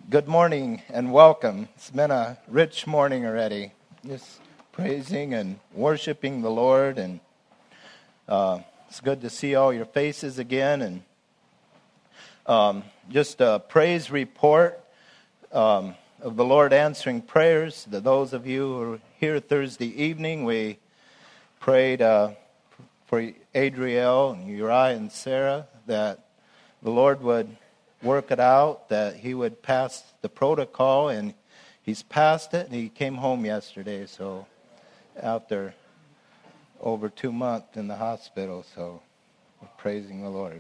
Good morning and welcome. It's been a rich morning already. Just praising and worshiping the Lord, and it's good to see all your faces again. And just a praise report of the Lord answering prayers. To those of you who were here Thursday evening, we prayed for Adriel and Uriah and Sarah that the Lord would work it out, that he would pass the protocol, and he's passed it, and he came home yesterday, so after over 2 months in the hospital, so we're praising the Lord.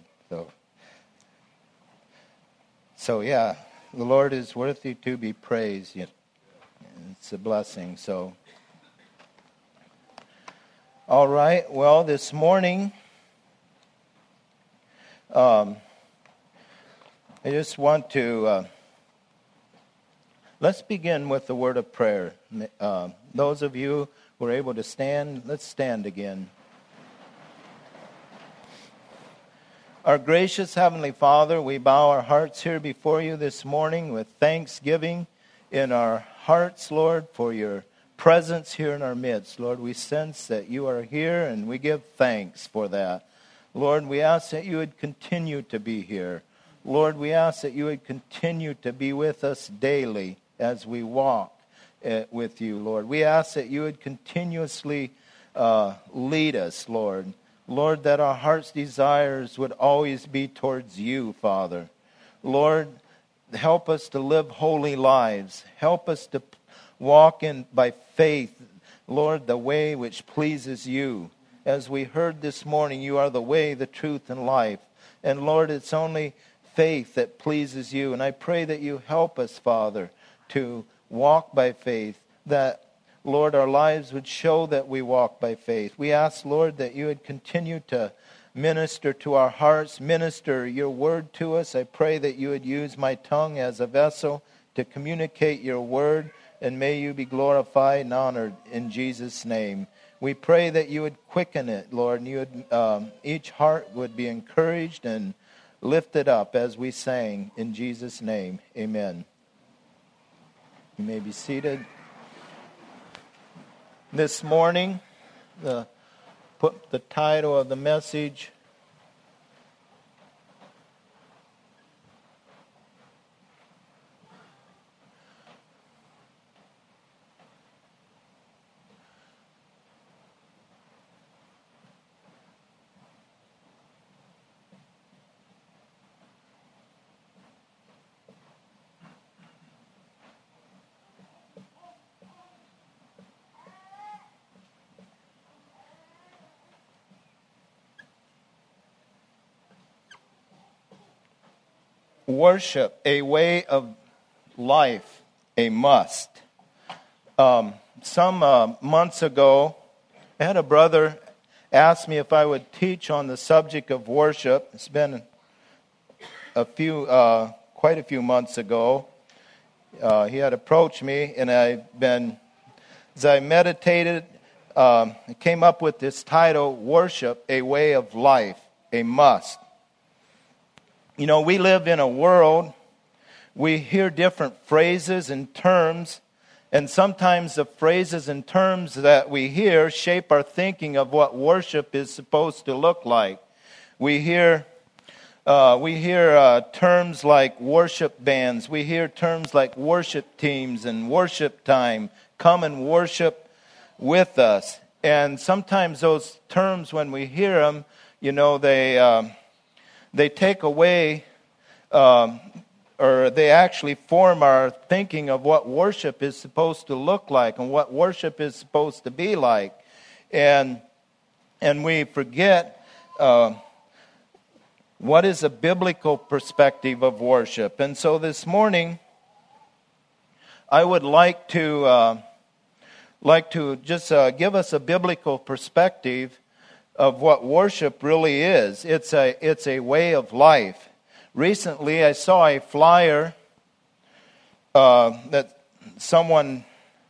So yeah, the Lord is worthy to be praised. It's a blessing. So, all right, well, this morning, I just want to, let's begin with the word of prayer. Those of you who are able to stand, let's stand again. Our gracious Heavenly Father, we bow our hearts here before you this morning with thanksgiving in our hearts, Lord, for your presence here in our midst. Lord, we sense that you are here, and we give thanks for that. Lord, we ask that you would continue to be here. Lord, we ask that you would continue to be with us daily as we walk with you, Lord. We ask that you would continuously lead us, Lord. Lord, that our heart's desires would always be towards you, Father. Lord, help us to live holy lives. Help us to walk in by faith, Lord, the way which pleases you. As we heard this morning, you are the way, the truth, and life. And Lord, it's only faith that pleases you. And I pray that you help us, Father, to walk by faith, that, Lord, our lives would show that we walk by faith. We ask, Lord, that you would continue to minister to our hearts, minister your word to us. I pray that you would use my tongue as a vessel to communicate your word, and may you be glorified and honored in Jesus' name. We pray that you would quicken it, Lord, and you would, each heart would be encouraged and lifted up as we sang. In Jesus' name, amen. You may be seated. This morning, put the title of the message, Worship, a way of life, a must. Some months ago, I had a brother ask me if I would teach on the subject of worship. It's been quite a few months ago. He had approached me, and as I meditated, I came up with this title, Worship, a way of life, a must. You know, we live in a world, we hear different phrases and terms, and sometimes the phrases and terms that we hear shape our thinking of what worship is supposed to look like. We hear terms like worship bands. We hear terms like worship teams and worship time. Come and worship with us. And sometimes those terms, when we hear them, you know, they take away, or they actually form our thinking of what worship is supposed to look like and what worship is supposed to be like. And we forget what is a biblical perspective of worship. And so this morning, I would like to just give us a biblical perspective of what worship really is. It's a way of life. Recently, I saw a flyer that someone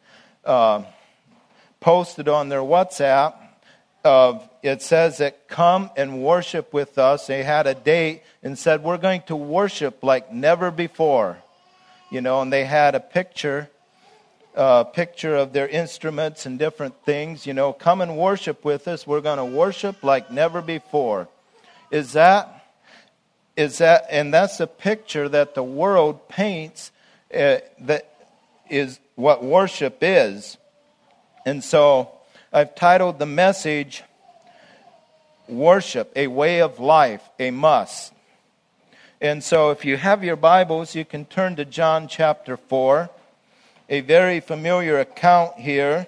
posted on their WhatsApp. It says that come and worship with us. They had a date and said, we're going to worship like never before. and they had a picture of their instruments and different things. Come and worship with us. We're going to worship like never before. And that's a picture that the world paints that is what worship is. And so I've titled the message, Worship, a Way of Life, a Must. And so if you have your Bibles, you can turn to John chapter 4, a very familiar account here,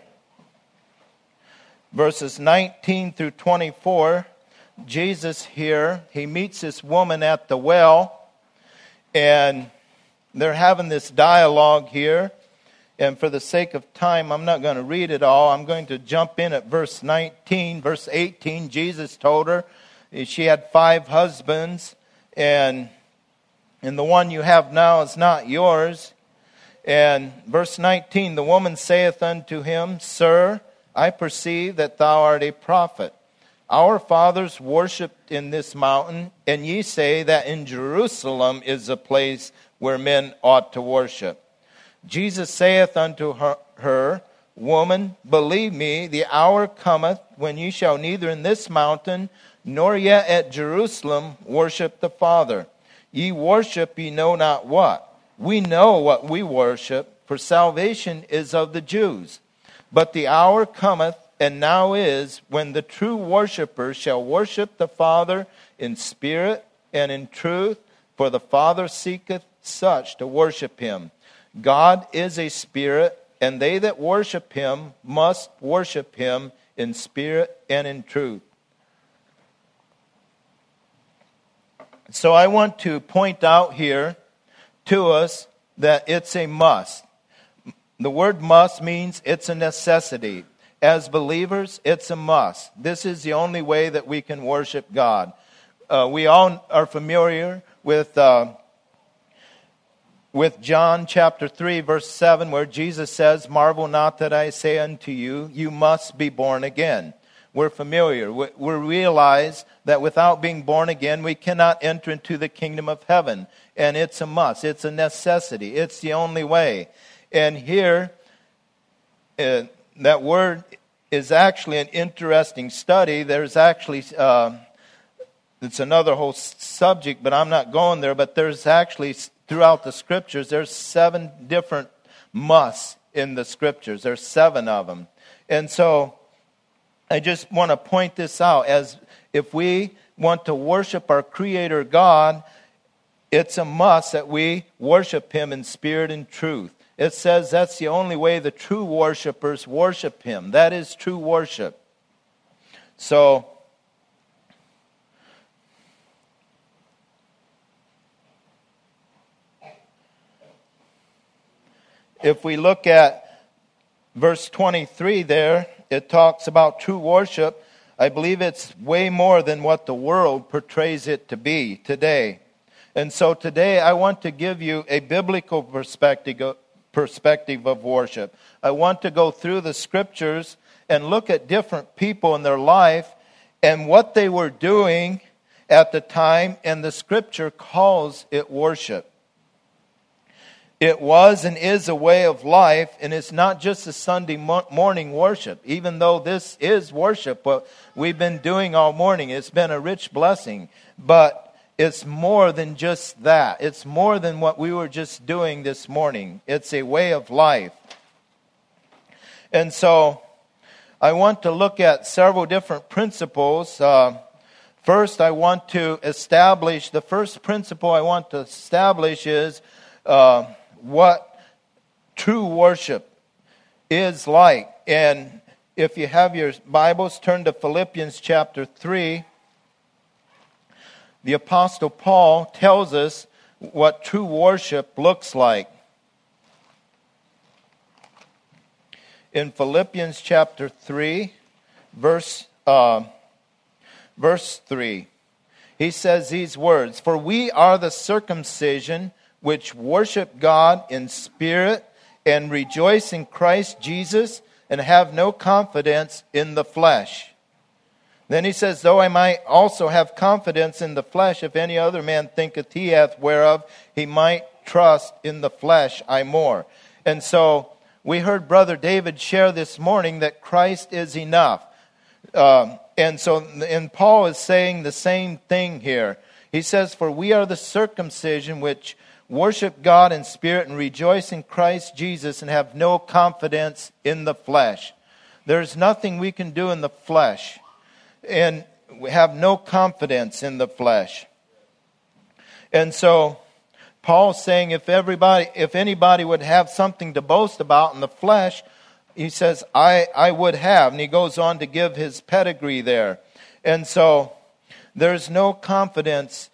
verses 19 through 24. Jesus here, he meets this woman at the well, and they're having this dialogue here. And for the sake of time, I'm not going to read it all. I'm going to jump in at verse 19. Verse 18, Jesus told her she had 5 husbands, and the one you have now is not yours. And verse 19, the woman saith unto him, Sir, I perceive that thou art a prophet. Our fathers worshipped in this mountain, and ye say that in Jerusalem is a place where men ought to worship. Jesus saith unto her, Woman, believe me, the hour cometh when ye shall neither in this mountain nor yet at Jerusalem worship the Father. Ye worship ye know not what. We know what we worship, for salvation is of the Jews. But the hour cometh, and now is, when the true worshippers shall worship the Father in spirit and in truth, for the Father seeketh such to worship him. God is a spirit, and they that worship him must worship him in spirit and in truth. So I want to point out here to us that it's a must. The word must means it's a necessity. As believers, it's a must. This is the only way that we can worship God. We all are familiar with John chapter 3, verse 7, where Jesus says, Marvel not that I say unto you, you must be born again. We're familiar. We realize that without being born again, we cannot enter into the kingdom of heaven. And it's a must. It's a necessity. It's the only way. And here, that word is actually an interesting study. There's actually, it's another whole subject, but I'm not going there. But there's actually, throughout the Scriptures, there's 7 different musts in the Scriptures. There's 7 of them. And so I just want to point this out. As if we want to worship our Creator God, it's a must that we worship him in spirit and truth. It says that's the only way the true worshipers worship him. That is true worship. So, if we look at verse 23 there, it talks about true worship. I believe it's way more than what the world portrays it to be today. And so today I want to give you a biblical perspective of worship. I want to go through the Scriptures and look at different people in their life and what they were doing at the time, and the Scripture calls it worship. It was and is a way of life, and it's not just a Sunday morning worship. Even though this is worship, what we've been doing all morning, it's been a rich blessing. But it's more than just that. It's more than what we were just doing this morning. It's a way of life. And so I want to look at several different principles. First, I want to establish, the first principle I want to establish is what true worship is like. And if you have your Bibles, turn to Philippians chapter 3. The Apostle Paul tells us what true worship looks like. In Philippians chapter 3, verse 3, he says these words, For we are the circumcision which worship God in spirit and rejoice in Christ Jesus and have no confidence in the flesh. Then he says, Though I might also have confidence in the flesh, if any other man thinketh he hath whereof he might trust in the flesh I more. And so we heard Brother David share this morning that Christ is enough. And Paul is saying the same thing here. He says, for we are the circumcision which worship God in spirit and rejoice in Christ Jesus and have no confidence in the flesh. There's nothing we can do in the flesh. And we have no confidence in the flesh. And so Paul's saying if anybody would have something to boast about in the flesh, he says, I would have. And he goes on to give his pedigree there. And so there's no confidence,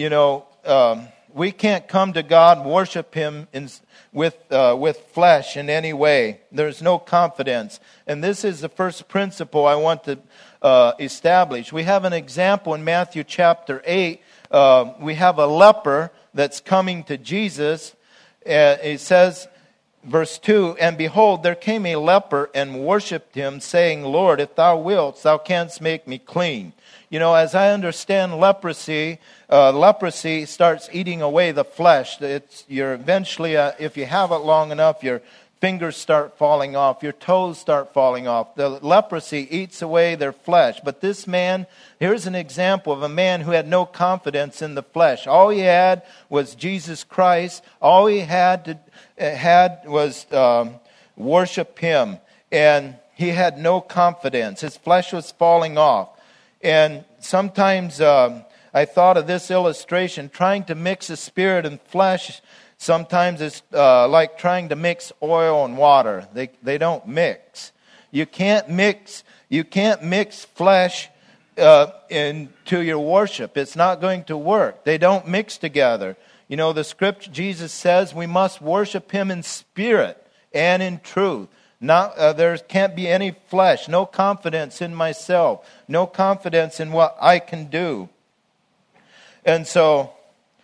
we can't come to God and worship Him with flesh in any way. There's no confidence. And this is the first principle I want to establish. We have an example in Matthew chapter 8. We have a leper that's coming to Jesus. It says, verse 2, and behold, there came a leper and worshipped Him, saying, Lord, if thou wilt, thou canst make me clean. As I understand leprosy starts eating away the flesh. You're eventually, if you have it long enough, your fingers start falling off, your toes start falling off. The leprosy eats away their flesh. But this man, here's an example of a man who had no confidence in the flesh. All he had was Jesus Christ. All he had was worship Him. And he had no confidence. His flesh was falling off. And sometimes I thought of this illustration, trying to mix the spirit and flesh. Sometimes it's like trying to mix oil and water. They don't mix. You can't mix flesh into your worship. It's not going to work. They don't mix together. The scripture, Jesus says we must worship Him in spirit and in truth. There can't be any flesh, no confidence in myself, no confidence in what I can do. And so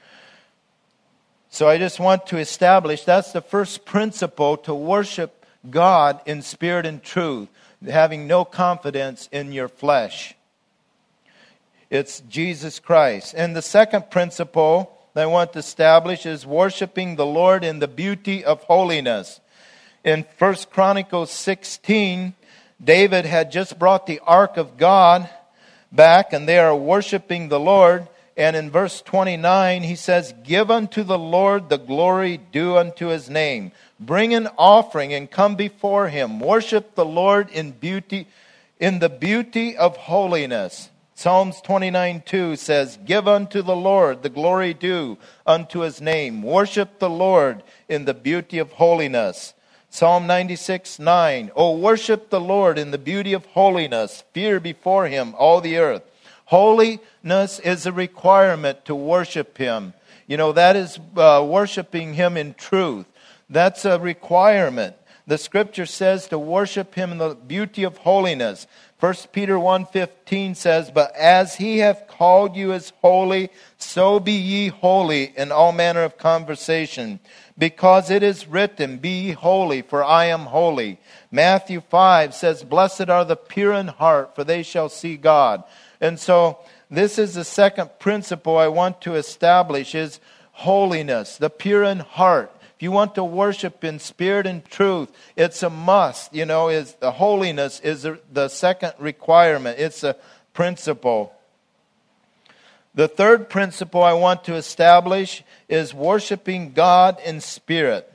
I just want to establish that's the first principle, to worship God in spirit and truth, having no confidence in your flesh. It's Jesus Christ. And the second principle that I want to establish is worshiping the Lord in the beauty of holiness. In 1 Chronicles 16, David had just brought the ark of God back, and they are worshiping the Lord. And in verse 29, he says, give unto the Lord the glory due unto His name. Bring an offering and come before Him. Worship the Lord in the beauty of holiness. Psalms 29:2 says, give unto the Lord the glory due unto His name. Worship the Lord in the beauty of holiness. Psalm 96:9, O worship the Lord in the beauty of holiness. Fear before Him all the earth. Holiness is a requirement to worship Him. That is worshiping Him in truth. That's a requirement. The scripture says to worship Him in the beauty of holiness. 1 Peter 1:15 says, but as He hath called you as holy, so be ye holy in all manner of conversation. Because it is written, be ye holy, for I am holy. Matthew 5 says, blessed are the pure in heart, for they shall see God. And so this is the second principle I want to establish, is holiness, the pure in heart. If you want to worship in spirit and truth, it's a must. The holiness is the second requirement. It's a principle. The third principle I want to establish is worshiping God in spirit.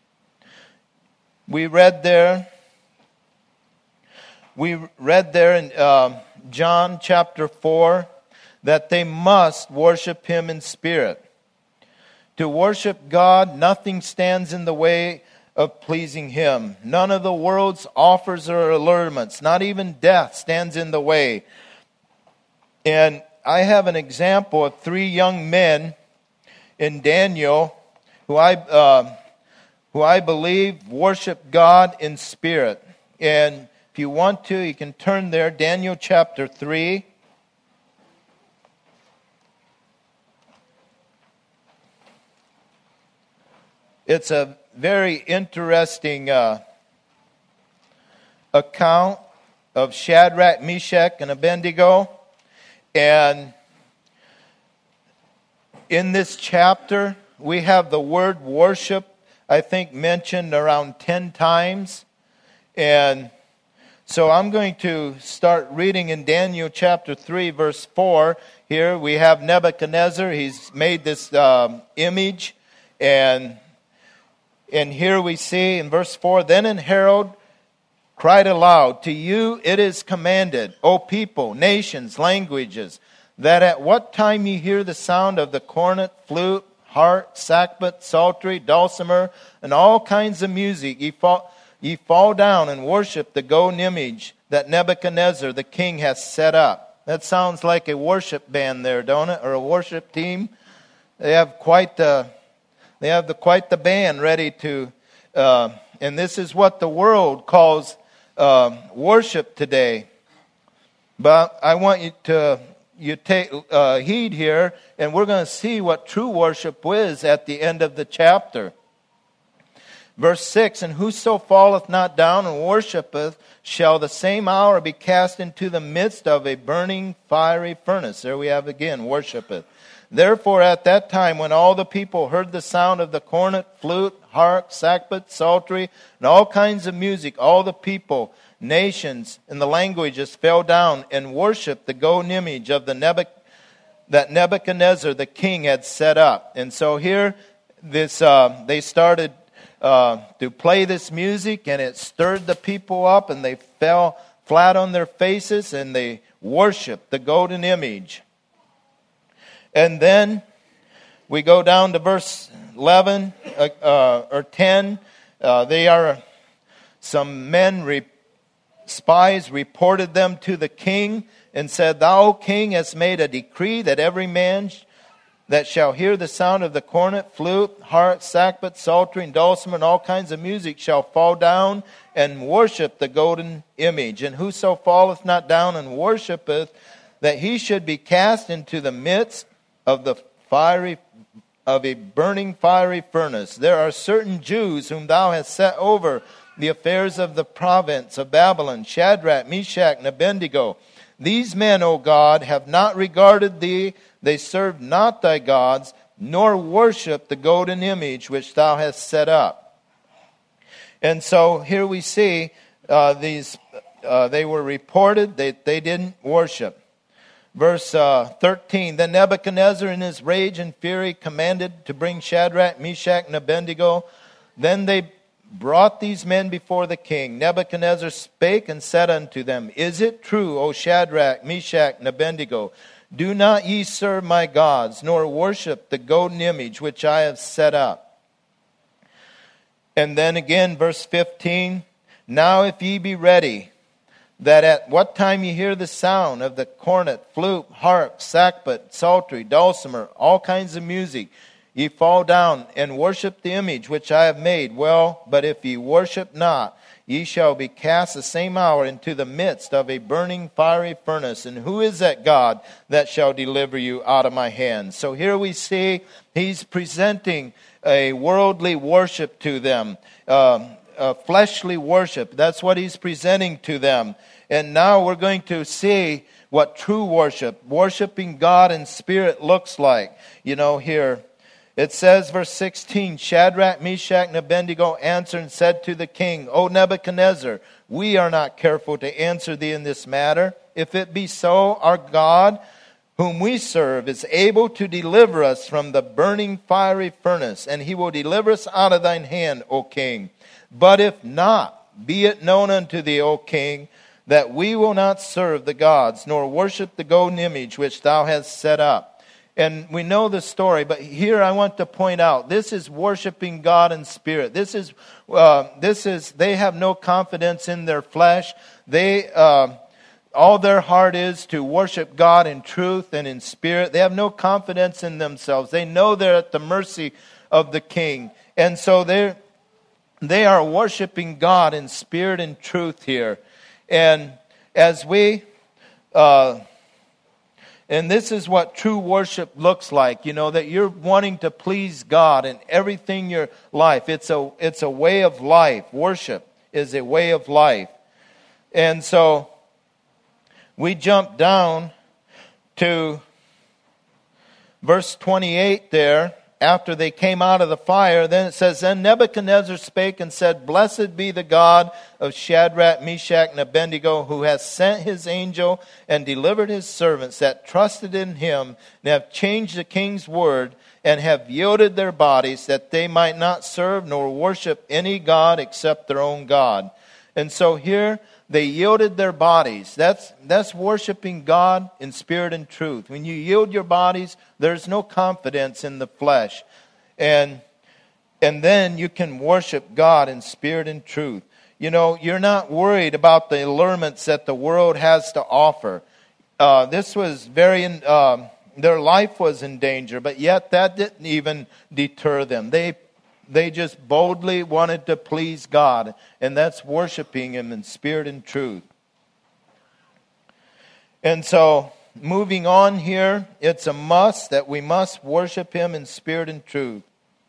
We read there in John chapter 4 that they must worship Him in spirit. To worship God, nothing stands in the way of pleasing Him. None of the world's offers or allurements, not even death, stands in the way. And I have an example of 3 young men in Daniel who I believe worship God in spirit. And if you want to, you can turn there, Daniel chapter 3. It's a very interesting account of Shadrach, Meshach, and Abednego. And in this chapter, we have the word worship, I think, mentioned around 10 times. And so I'm going to start reading in Daniel chapter 3, verse 4. Here we have Nebuchadnezzar. He's made this image. And here we see in verse 4, Then an herald cried aloud, To you it is commanded, O people, nations, languages, that at what time ye hear the sound of the cornet, flute, harp, sackbut, psaltery, dulcimer, and all kinds of music, ye fall down and worship the golden image that Nebuchadnezzar the king has set up. That sounds like a worship band there, don't it? Or a worship team. They have quite the band ready to, and this is what the world calls worship today. But I want you to take heed here, and we're going to see what true worship is at the end of the chapter. Verse 6, And whoso falleth not down and worshipeth shall the same hour be cast into the midst of a burning fiery furnace. There we have again, worshipeth. Therefore at that time when all the people heard the sound of the cornet, flute, harp, sackbut, psaltery, and all kinds of music, all the people, nations, and the languages fell down and worshipped the golden image of that Nebuchadnezzar the king had set up. And so here they started to play this music, and it stirred the people up, and they fell flat on their faces, and they worshiped the golden image. And then we go down to verse 11 or 10. Some men, spies, reported them to the king and said, Thou, king, hast made a decree that every man that shall hear the sound of the cornet, flute, harp, sackbut, psaltery, and dulcimer, and all kinds of music shall fall down and worship the golden image. And whoso falleth not down and worshipeth, that he should be cast into the midst of a burning fiery furnace. There are certain Jews whom thou hast set over the affairs of the province of Babylon, Shadrach, Meshach, and Abednego. These men, O God, have not regarded thee. They serve not thy gods, nor worship the golden image which thou hast set up. And so here we see they were reported that they didn't worship. Verse 13, Then Nebuchadnezzar in his rage and fury commanded to bring Shadrach, Meshach, and Abednego. Then they brought these men before the king. Nebuchadnezzar spake and said unto them, Is it true, O Shadrach, Meshach, and Abednego? Do not ye serve my gods, nor worship the golden image which I have set up. And then again, verse 15, Now if ye be ready, that at what time ye hear the sound of the cornet, flute, harp, sackbut, psaltery, dulcimer, all kinds of music, ye fall down and worship the image which I have made. Well, but if ye worship not, ye shall be cast the same hour into the midst of a burning fiery furnace. And who is that God that shall deliver you out of my hand? So here we see he's presenting a worldly worship to them, a fleshly worship. That's what he's presenting to them. And now we're going to see what true worship, worshiping God in spirit, looks like. Here it says, verse 16, Shadrach, Meshach, and Abednego answered and said to the king, O Nebuchadnezzar, we are not careful to answer thee in this matter. If it be so, our God, whom we serve, is able to deliver us from the burning fiery furnace, and he will deliver us out of thine hand, O king. But if not, be it known unto thee, O king, that we will not serve the gods, nor worship the golden image which thou hast set up. And we know the story, but here I want to point out, this is worshiping God in spirit. This is they have no confidence in their flesh. All their heart is to worship God in truth and in spirit. They have no confidence in themselves. They know they're at the mercy of the king. And so they are worshiping God in spirit and truth here. And as and this is what true worship looks like, that you're wanting to please God in everything in your life. It's a way of life. Worship is a way of life. And so we jump down to verse 28 there after they came out of the fire, then it says, Then Nebuchadnezzar spake and said, Blessed be the God of Shadrach, Meshach, and Abednego, who hath sent his angel and delivered his servants that trusted in him, and have changed the king's word, and have yielded their bodies, that they might not serve nor worship any god except their own God. And so here, they yielded their bodies. That's worshiping God in spirit and truth. When you yield your bodies, there's no confidence in the flesh. And then you can worship God in spirit and truth. You know, you're not worried about the allurements that the world has to offer. This was their life was in danger, but yet that didn't even deter them. They just boldly wanted to please God, and that's worshiping Him in spirit and truth. And so, moving on here, it's a must that we must worship Him in spirit and truth.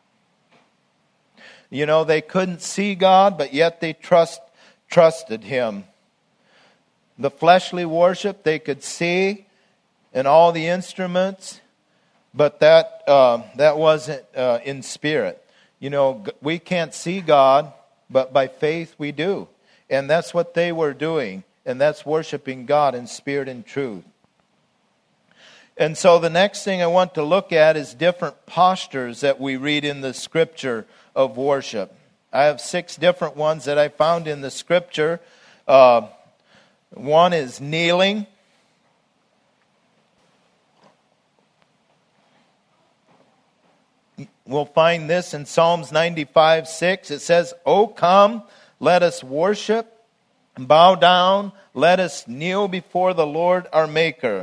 You know, they couldn't see God, but yet they trusted Him. The fleshly worship they could see and all the instruments, but that wasn't in spirit. You know, we can't see God, but by faith we do. And that's what they were doing. And that's worshiping God in spirit and truth. And so the next thing I want to look at is different postures that we read in the Scripture of worship. I have 6 different ones that I found in the Scripture. One is kneeling. We'll find this in Psalms 95:6. It says, O come, let us worship, bow down, let us kneel before the Lord our Maker.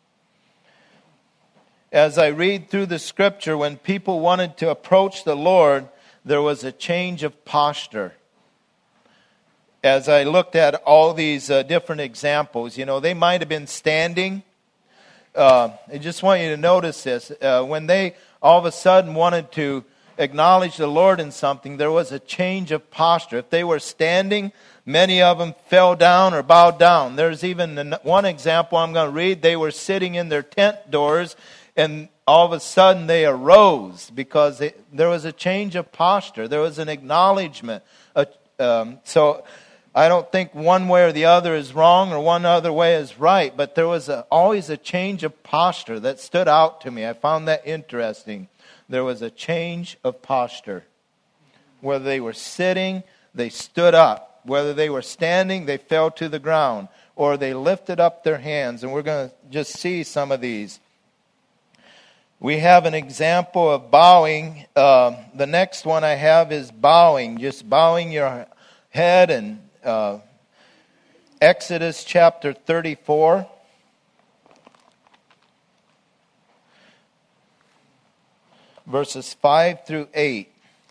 As I read through the Scripture, when people wanted to approach the Lord, there was a change of posture. As I looked at all these different examples, you know, they might have been standing. I just want you to notice this. When they all of a sudden wanted to acknowledge the Lord in something, there was a change of posture. If they were standing, many of them fell down or bowed down. There's even one example I'm going to read. They were sitting in their tent doors, and all of a sudden they arose because there was a change of posture. There was an acknowledgement. So I don't think one way or the other is wrong or one other way is right, but there was always a change of posture that stood out to me. I found that interesting. There was a change of posture. Whether they were sitting, they stood up. Whether they were standing, they fell to the ground. Or they lifted up their hands. And we're going to just see some of these. We have an example of bowing. The next one I have is bowing. Just bowing your head, and Exodus chapter 34. Verses 5 through 8.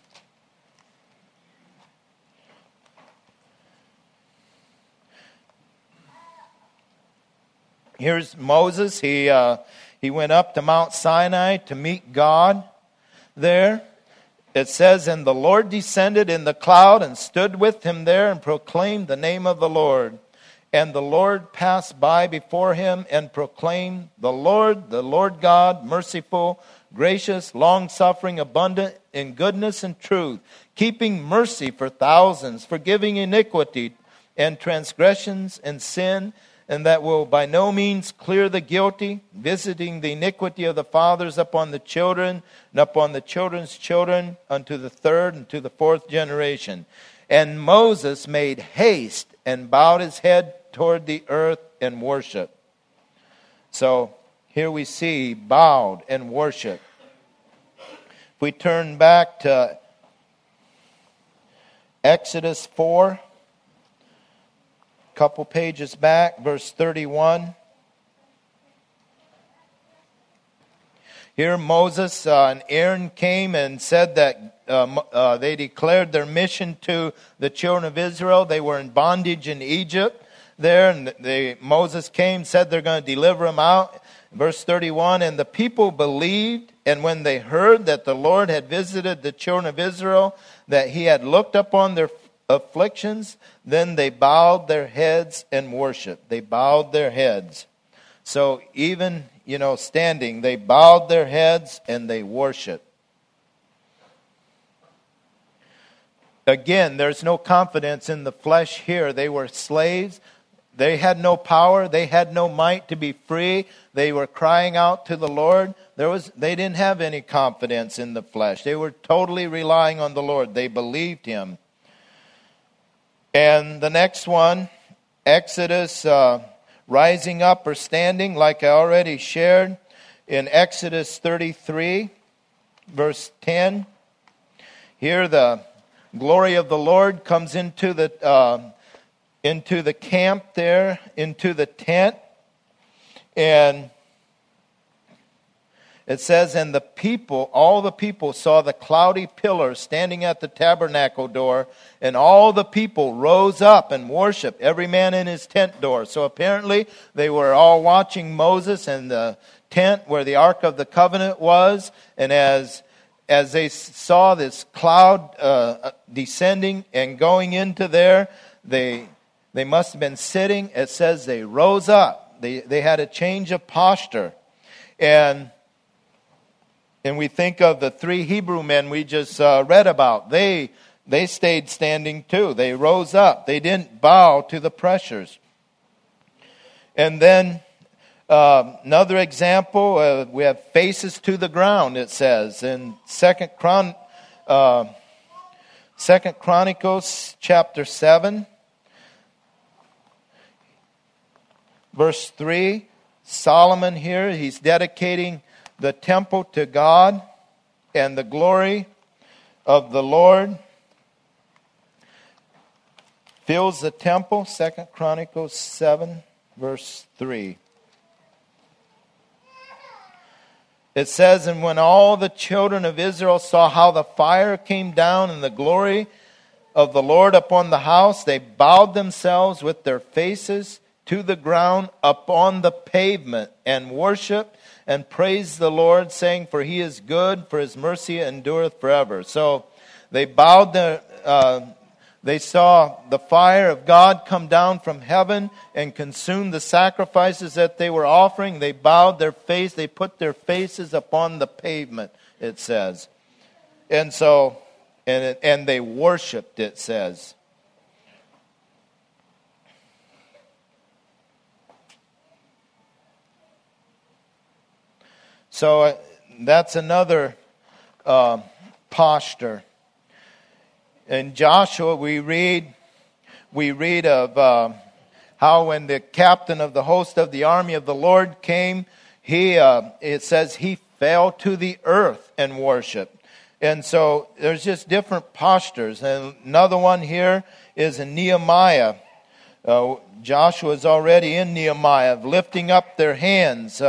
Here's Moses. He went up to Mount Sinai to meet God there. It says, And the Lord descended in the cloud and stood with him there and proclaimed the name of the Lord. And the Lord passed by before him and proclaimed, the Lord God, merciful, gracious, long-suffering, abundant in goodness and truth, keeping mercy for thousands, forgiving iniquity and transgressions and sin, and that will by no means clear the guilty, visiting the iniquity of the fathers upon the children, and upon the children's children, unto the third and to the fourth generation. And Moses made haste and bowed his head toward the earth and worshiped. So here we see bowed and worship. If we turn back to Exodus 4, couple pages back, verse 31. Here Moses and Aaron came and said that they declared their mission to the children of Israel. They were in bondage in Egypt there, and Moses came, said they're going to deliver them out. Verse 31, and the people believed, and when they heard that the Lord had visited the children of Israel, that he had looked upon their afflictions, then they bowed their heads and worshiped. They bowed their heads. So even, standing, they bowed their heads and they worshiped. Again, there's no confidence in the flesh here. They were slaves. They had no power. They had no might to be free. They were crying out to the Lord. They didn't have any confidence in the flesh. They were totally relying on the Lord. They believed Him. And the next one, Exodus, rising up or standing, like I already shared in Exodus 33, verse 10. Here the glory of the Lord comes into the camp there, into the tent. And it says, and all the people saw the cloudy pillar standing at the tabernacle door, and all the people rose up and worshiped, every man in his tent door. So apparently they were all watching Moses and the tent where the Ark of the Covenant was, and as they saw this cloud descending and going into there, they must have been sitting. It says they rose up. They had a change of posture. And we think of the 3 Hebrew men we just read about. They stayed standing too. They rose up. They didn't bow to the pressures. And then another example, we have faces to the ground, it says. In 2 Chronicles chapter 7, verse 3, Solomon here, he's dedicating the temple to God and the glory of the Lord fills the temple. 2 Chronicles 7, verse 3. It says, and when all the children of Israel saw how the fire came down and the glory of the Lord upon the house, they bowed themselves with their faces to the ground upon the pavement and worshiped and praised the Lord, saying, for He is good, for His mercy endureth forever. So they bowed they saw the fire of God come down from heaven and consume the sacrifices that they were offering. They bowed their face, they put their faces upon the pavement, it says. And so, and they worshiped, it says. So that's another posture. In Joshua, we read of how when the captain of the host of the army of the Lord came, it says he fell to the earth and worshiped. And so there's just different postures. And another one here is in Nehemiah. Joshua is already in Nehemiah, lifting up their hands.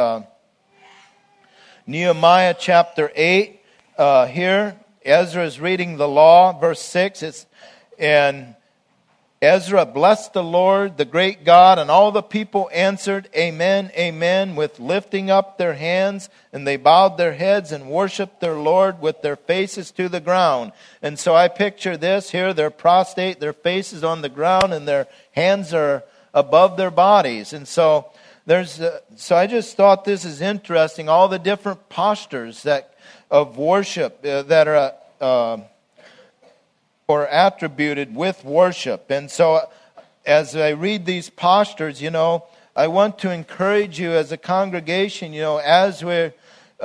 Nehemiah chapter 8, here, Ezra is reading the law, verse 6, and Ezra blessed the Lord, the great God, and all the people answered, Amen, Amen, with lifting up their hands, and they bowed their heads and worshiped their Lord with their faces to the ground. And so I picture this here, they're prostrate, their faces on the ground, and their hands are above their bodies. And so so I just thought this is interesting, all the different postures of worship that are or attributed with worship. And so as I read these postures, I want to encourage you as a congregation, as we're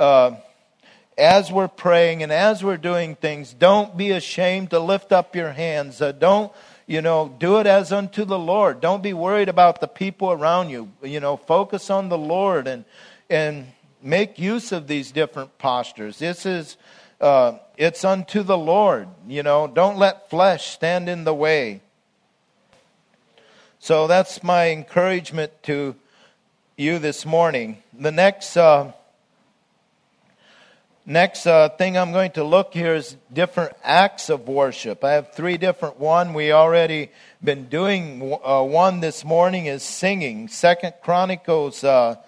praying and as we're doing things, don't be ashamed to lift up your hands. Don't do it as unto the Lord. Don't be worried about the people around you. Focus on the Lord and make use of these different postures. This is, it's unto the Lord. Don't let flesh stand in the way. So that's my encouragement to you this morning. The next thing I'm going to look here is different acts of worship. I have 3 different one. We already been doing one this morning is singing. 2 Chronicles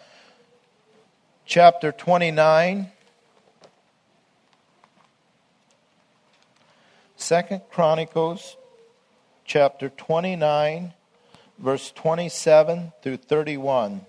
chapter 29. 2 Chronicles chapter 29, verse 27 through 31.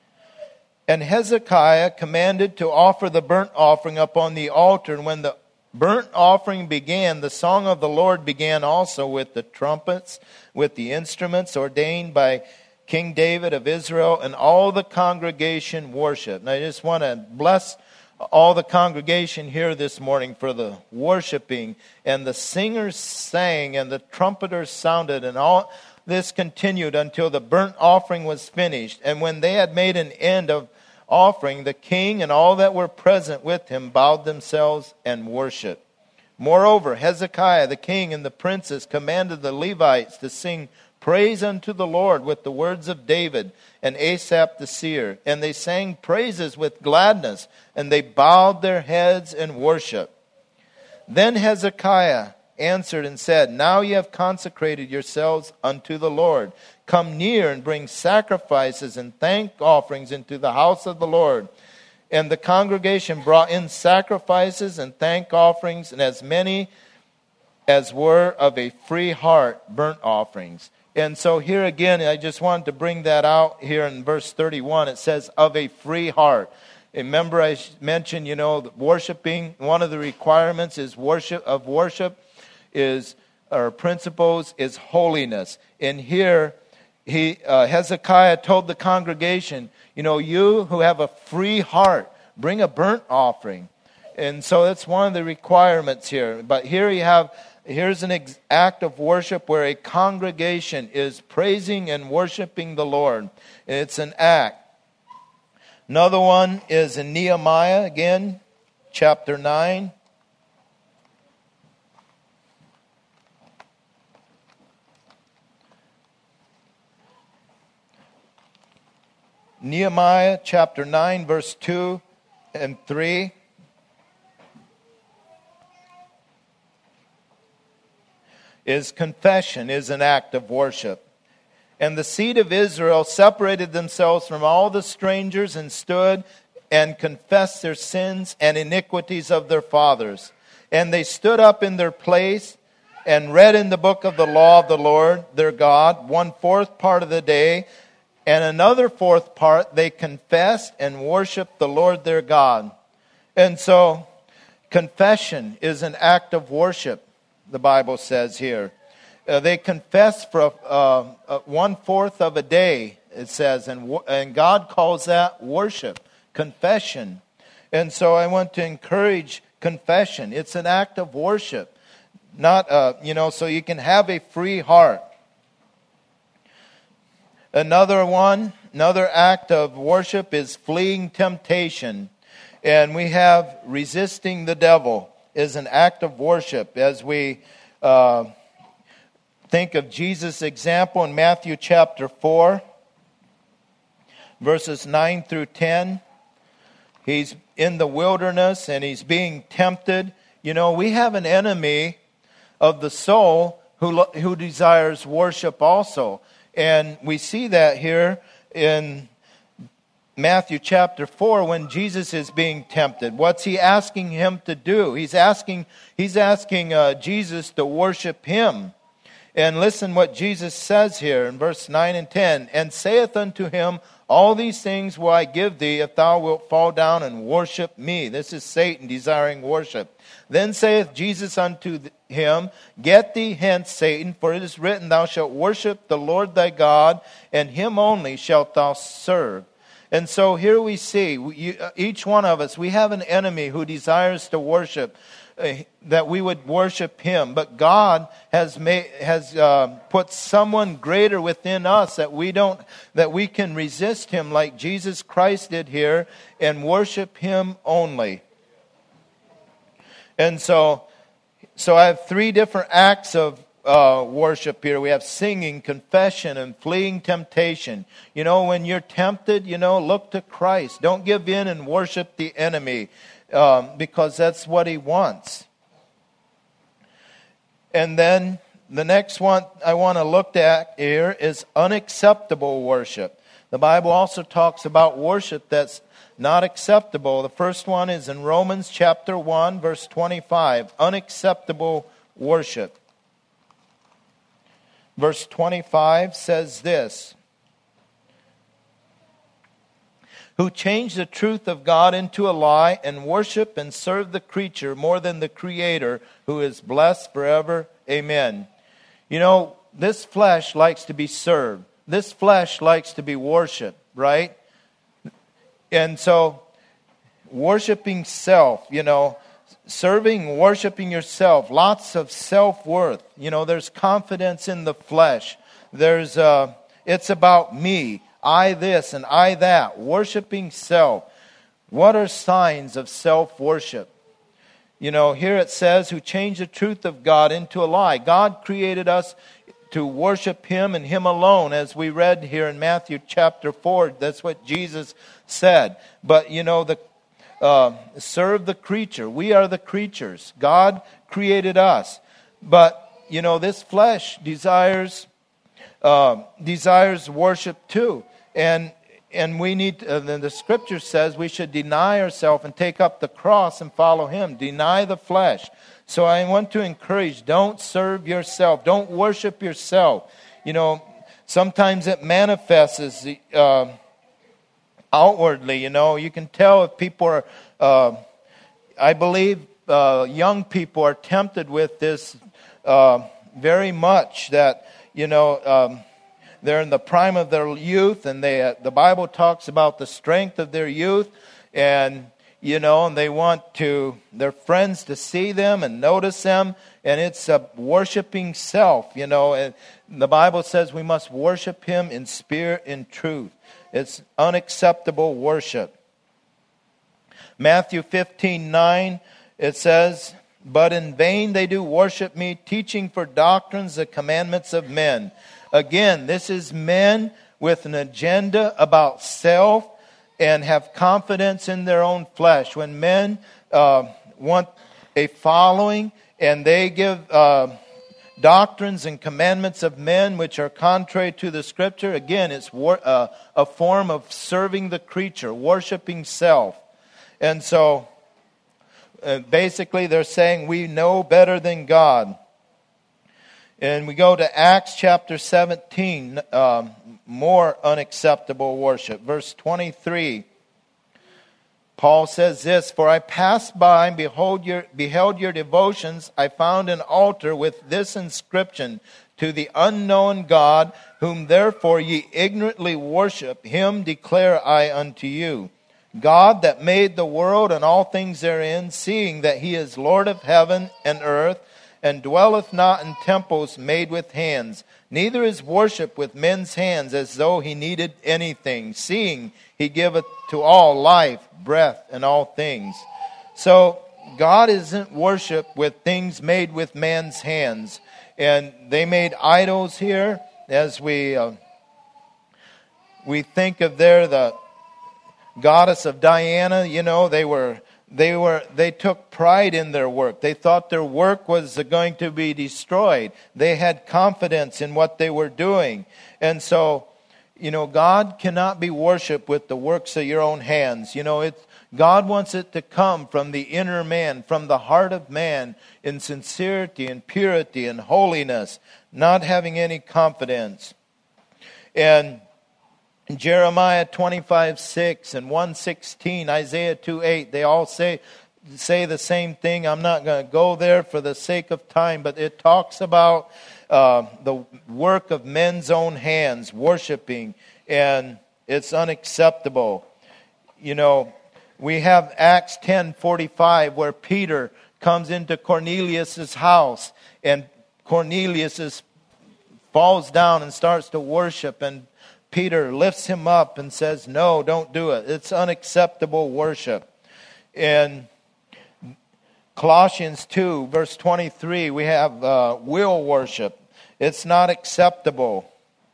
And Hezekiah commanded to offer the burnt offering upon the altar. And when the burnt offering began, the song of the Lord began also with the trumpets, with the instruments ordained by King David of Israel, and all the congregation worshiped. And I just want to bless all the congregation here this morning for the worshiping. And the singers sang, and the trumpeters sounded, and all this continued until the burnt offering was finished. And when they had made an end of offering, the king and all that were present with him bowed themselves and worshiped. Moreover, Hezekiah the king and the princes commanded the Levites to sing praise unto the Lord with the words of David and Asaph the seer. And they sang praises with gladness, and they bowed their heads and worshiped. Then Hezekiah answered and said, Now ye have consecrated yourselves unto the Lord. Come near and bring sacrifices and thank offerings into the house of the Lord. And the congregation brought in sacrifices and thank offerings, and as many as were of a free heart burnt offerings. And so here again, I just wanted to bring that out here in verse 31. It says, of a free heart. Remember I mentioned, worshiping, one of the requirements is worship is, or principles is holiness. And here, Hezekiah told the congregation, you who have a free heart, bring a burnt offering. And so that's one of the requirements here. But here's an act of worship where a congregation is praising and worshiping the Lord. It's an act. Another one is in Nehemiah, again, chapter 9. Nehemiah chapter 9, verse 2 and 3. Confession is an act of worship. And the seed of Israel separated themselves from all the strangers and stood and confessed their sins and iniquities of their fathers. And they stood up in their place and read in the book of the law of the Lord their God 1/4 part of the day, and another 4th part they confessed and worshiped the Lord their God. And so confession is an act of worship, the Bible says here. They confess for 1/4 of a day, it says, and God calls that worship, confession. And so I want to encourage confession. It's an act of worship, not so you can have a free heart. Another act of worship is fleeing temptation. And we have resisting the devil is an act of worship. As we think of Jesus' example in Matthew chapter 4, verses 9 through 10. He's in the wilderness and he's being tempted. We have an enemy of the soul who desires worship also. And we see that here in Matthew chapter 4 when Jesus is being tempted. What's he asking him to do? He's asking Jesus to worship him. And listen what Jesus says here in verse 9 and 10. And saith unto him, all these things will I give thee if thou wilt fall down and worship me. This is Satan desiring worship. Then saith Jesus unto him, get thee hence, Satan, for it is written, thou shalt worship the Lord thy God, and him only shalt thou serve. And so here we see, each one of us, we have an enemy who desires to worship, that we would worship him. But God has put someone greater within us that we can resist him like Jesus Christ did here and worship him only. And so I have 3 different acts of worship here. We have singing, confession, and fleeing temptation. When you're tempted, look to Christ. Don't give in and worship the enemy, because that's what he wants. And then the next one I want to look at here is unacceptable worship. The Bible also talks about worship that's not acceptable. The first one is in Romans chapter 1, verse 25. Unacceptable worship. Verse 25 says this. who change the truth of God into a lie and worship and serve the creature more than the Creator, who is blessed forever. Amen. You know, this flesh likes to be served. This flesh likes to be worshiped, right? And so, worshiping self, serving, worshiping yourself, lots of self-worth. There's confidence in the flesh. It's about me, I this and I that, worshiping self. What are signs of self-worship? Here it says, who changed the truth of God into a lie. God created us to worship Him and Him alone, as we read here in Matthew chapter 4. That's what Jesus said. But, serve the creature. We are the creatures. God created us. But, this flesh desires worship too. And we need, the Scripture says we should deny ourselves and take up the cross and follow Him. Deny the flesh. So I want to encourage, don't serve yourself. Don't worship yourself. Sometimes it manifests outwardly. You can tell if people are, I believe young people are tempted with this very much, that, they're in the prime of their youth, and the Bible talks about the strength of their youth, and and they want their friends to see them and notice them, and it's worshiping self, and the Bible says we must worship Him in spirit and truth. It's unacceptable worship. Matthew 15:9, it says, but in vain they do worship me, teaching for doctrines the commandments of men. Again, this is men with an agenda about self and have confidence in their own flesh. When men want a following and they give doctrines and commandments of men which are contrary to the Scripture, again, it's a form of serving the creature, worshiping self. And so, basically they're saying we know better than God. And we go to Acts chapter 17, more unacceptable worship. Verse 23, Paul says this, for I passed by and beheld your devotions. I found an altar with this inscription, to the unknown God, whom therefore ye ignorantly worship, Him declare I unto you. God that made the world and all things therein, seeing that He is Lord of heaven and earth, and dwelleth not in temples made with hands, neither is worship with men's hands, as though He needed anything, seeing He giveth to all life, breath, and all things. So God isn't worshipped with things made with man's hands. And they made idols here, as we think of there the goddess of Diana. They took pride in their work. They thought their work was going to be destroyed. They had confidence in what they were doing. And so, God cannot be worshipped with the works of your own hands. God wants it to come from the inner man, from the heart of man, in sincerity and purity and holiness, not having any confidence. And Jeremiah 25:6 and 1:16, Isaiah 2:8, they all say the same thing. I'm not going to go there for the sake of time, but it talks about the work of men's own hands, worshiping, and it's unacceptable. We have Acts 10:45, where Peter comes into Cornelius' house, and Cornelius falls down and starts to worship, and Peter lifts him up and says, no, don't do it. It's unacceptable worship. In Colossians 2, verse 23, we have will worship. It's not acceptable.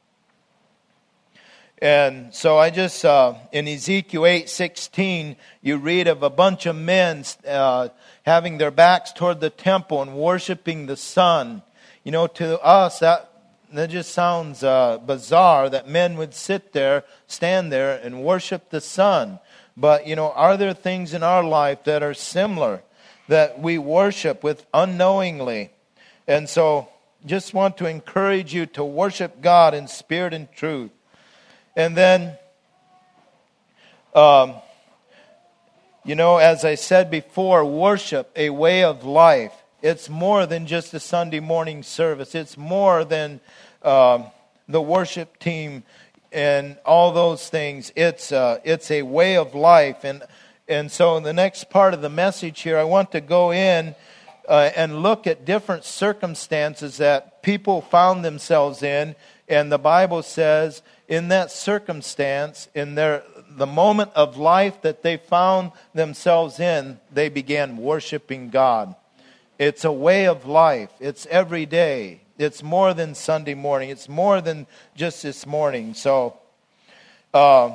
And so I just, in Ezekiel 8:16, you read of a bunch of men having their backs toward the temple and worshiping the sun. To us, that just sounds bizarre that men would stand there and worship the sun. But, are there things in our life that are similar, that we worship with unknowingly? And so, just want to encourage you to worship God in spirit and truth. And then, As I said before, worship, a way of life. It's more than just a Sunday morning service. It's more than the worship team and all those things. It's a way of life. And so in the next part of the message here, I want to go in and look at different circumstances that people found themselves in. And the Bible says in that circumstance, in the moment of life that they found themselves in, they began worshiping God. It's a way of life. It's every day. It's more than Sunday morning. It's more than just this morning. So the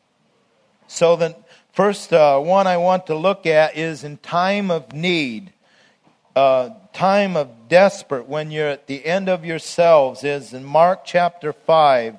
first one I want to look at is in time of need. Time of desperate, when you're at the end of yourselves, is in Mark chapter 5,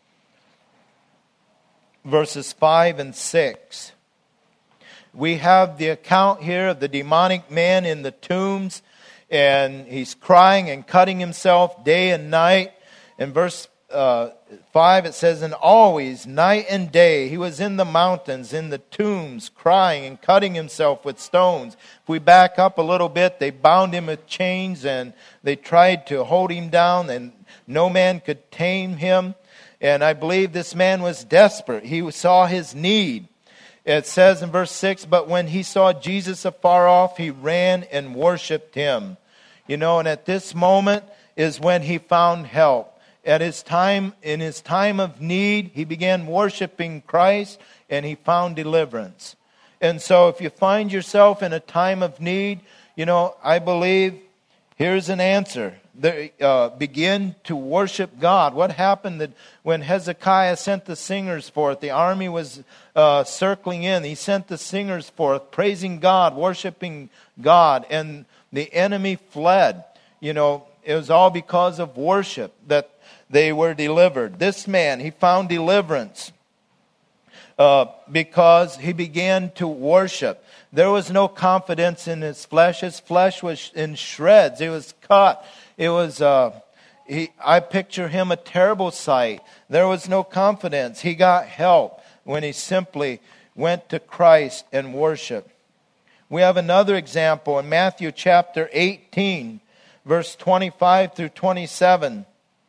verses 5 and 6. We have the account here of the demonic man in the tombs, and he's crying and cutting himself day and night. In verse 5 it says, and always, night and day, he was in the mountains, in the tombs, crying and cutting himself with stones. If we back up a little bit, they bound him with chains and they tried to hold him down, and no man could tame him. And I believe this man was desperate. He saw his need. It says in verse 6, but when he saw Jesus afar off, he ran and worshiped him. And at this moment is when he found help. In his time of need, he began worshiping Christ, and he found deliverance. And so if you find yourself in a time of need, I believe here's an answer. Begin to worship God. What happened when Hezekiah sent the singers forth? The army was circling in. He sent the singers forth, praising God, worshiping God, and the enemy fled. It was all because of worship that they were delivered. This man, he found deliverance because he began to worship. There was no confidence in his flesh. His flesh was in shreds. It was cut. It was, I picture him a terrible sight. There was no confidence. He got help when he simply went to Christ and worshiped. We have another example in Matthew chapter 18, verse 25 through 27.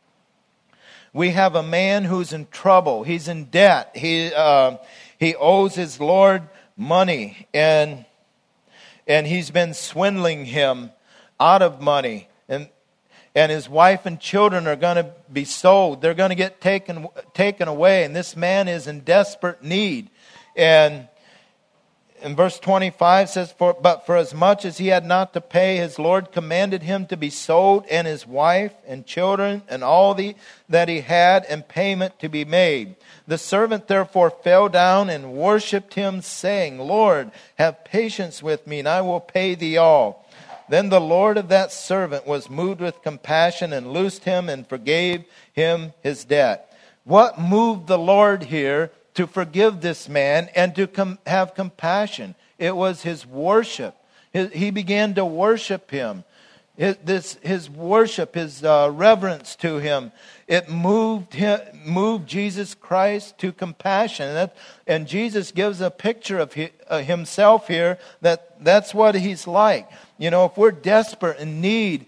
We have a man who's in trouble. He's in debt. He owes his Lord money, and he's been swindling him out of money. And his wife and children are going to be sold. They're going to get taken away. And this man is in desperate need. And in verse 25 says, but for as much as he had not to pay, his Lord commanded him to be sold, and his wife and children and all that he had, and payment to be made. The servant therefore fell down and worshipped him, saying, Lord, have patience with me, and I will pay thee all. Then the Lord of that servant was moved with compassion and loosed him and forgave him his debt. What moved the Lord here to forgive this man and to have compassion? It was his worship. He began to worship him. His worship, his reverence to him, it moved Jesus Christ to compassion. And Jesus gives a picture of himself here that's what he's like. If we're desperate in need,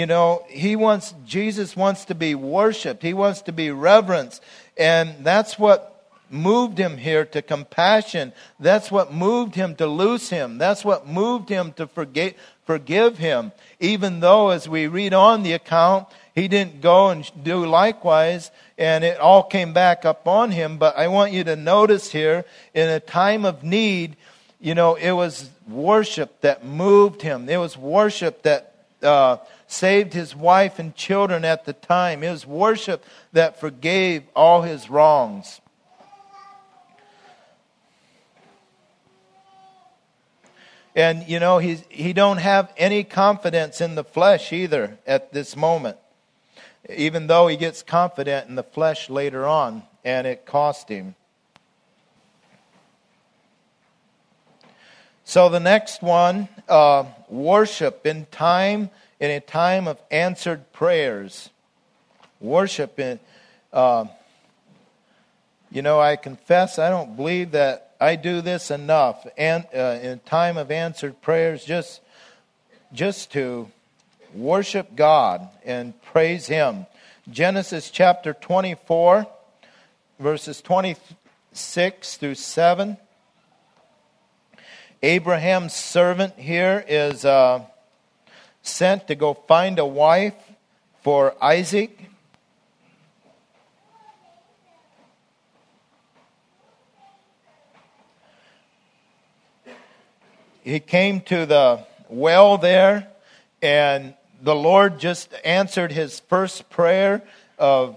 Jesus wants to be worshiped. He wants to be reverenced. And that's what moved him here to compassion. That's what moved him to loose him. That's what moved him to forgive him. Even though, as we read on the account, he didn't go and do likewise, and it all came back up on him. But I want you to notice here, in a time of need, it was worship that moved him. It was worship that saved his wife and children at the time. It was worship that forgave all his wrongs. And, he don't have any confidence in the flesh either at this moment. Even though he gets confident in the flesh later on, and it cost him. So the next one, worship in a time of answered prayers. Worship in, I confess I don't believe that I do this enough, and in time of answered prayers, just to worship God and praise Him. Genesis chapter 24, verses 26 through 7. Abraham's servant here is sent to go find a wife for Isaac. He came to the well there, and the Lord just answered his first prayer of,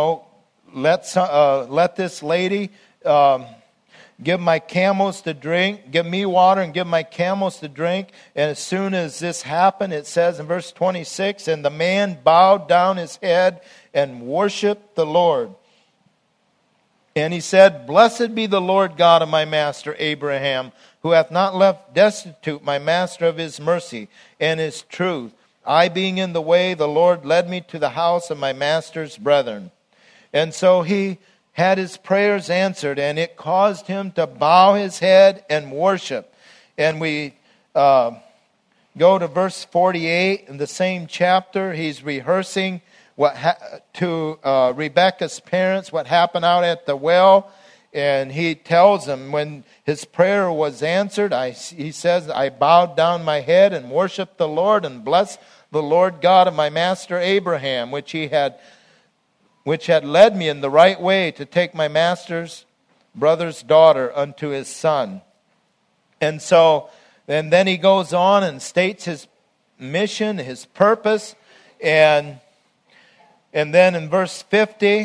let this lady give my camels to drink, give me water and give my camels to drink. And as soon as this happened, it says in verse 26, and the man bowed down his head and worshiped the Lord. And he said, Blessed be the Lord God of my master Abraham, who hath not left destitute my master of his mercy and his truth. I being in the way, the Lord led me to the house of my master's brethren. And so he had his prayers answered, and it caused him to bow his head and worship. And we go to verse 48 in the same chapter. He's rehearsing to Rebekah's parents what happened out at the well. And he tells them when his prayer was answered, he says, I bowed down my head and worshiped the Lord and blessed the Lord God of my master Abraham, which had led me in the right way to take my master's brother's daughter unto his son. And then he goes on and states his mission, his purpose. And then in verse 50,